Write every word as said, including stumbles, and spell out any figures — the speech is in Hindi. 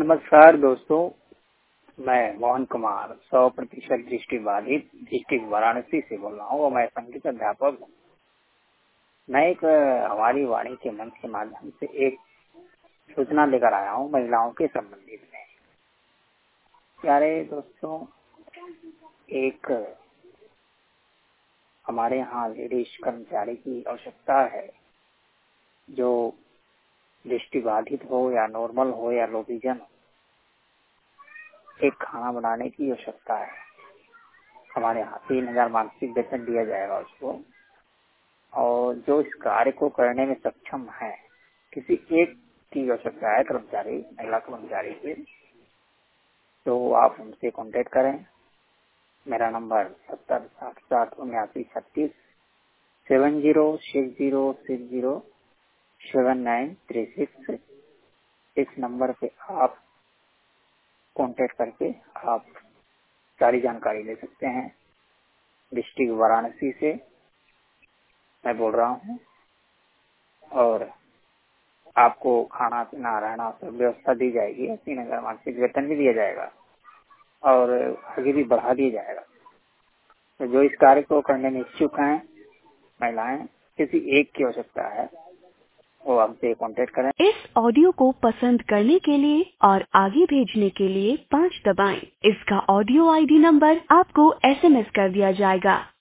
नमस्कार दोस्तों, मैं मोहन कुमार सौ प्रतिशत दृष्टिबाधित डिस्ट्रिक्ट वाराणसी से बोल रहा हूँ और मैं संगीत अध्यापक हूँ। मैं एक हमारी वाणी के मंच के माध्यम से एक सूचना लेकर आया हूँ महिलाओं के संबंधित में। प्यारे दोस्तों, एक हमारे यहाँ लेडीज कर्मचारी की आवश्यकता है जो दृष्टिबाधित हो या नॉर्मल हो या लो विजन हो। एक खाना बनाने की आवश्यकता है। हमारे यहाँ तीन हजार मासिक वेतन दिया जाएगा उसको, और जो इस कार्य को करने में सक्षम है, किसी एक की आवश्यकता है कर्मचारी, महिला कर्मचारी की, तो आप हमसे कांटेक्ट करें। मेरा नंबर सत्तर साठ साठ उन्यासी छत्तीस seven zero six zero six zero seven nine three six. इस नंबर पे आप कांटेक्ट करके आप सारी जानकारी ले सकते हैं। डिस्ट्रिक्ट वाराणसी से मैं बोल रहा हूँ, और आपको खाना पीना रहना सब व्यवस्था दी जाएगी। तीन हजार मासिक वेतन भी दिया जाएगा और आगे भी बढ़ा दिया जाएगा। तो जो इस कार्य को करने में इच्छुक हैं महिलाएं, किसी एक की आवश्यकता है, वो हमसे कांटेक्ट करें। इस ऑडियो को पसंद करने के लिए और आगे भेजने के लिए पाँच दबाएं। इसका ऑडियो आईडी नंबर आपको एसएमएस कर दिया जाएगा।